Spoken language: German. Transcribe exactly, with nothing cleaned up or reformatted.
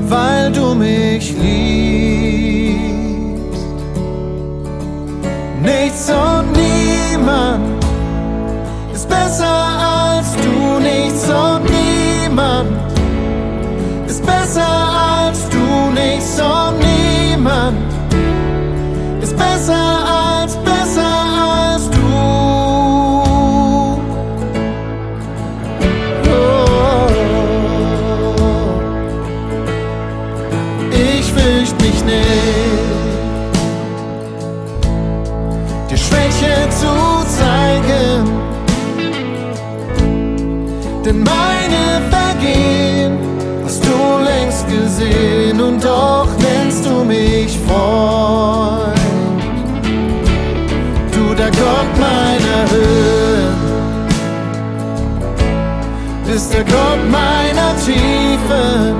weil du mich liebst. Nichts und niemand ist besser als du. Nichts und niemand ist besser als du. Nichts und niemand ist besser als, besser als du. Oh, ich fürcht mich nicht, dir Schwäche zu zeigen, denn meine Vergehen hast du längst gesehen, und doch nennst du mich Freund. Du, der Gott meiner Höhen, bist der Gott meiner Tiefen.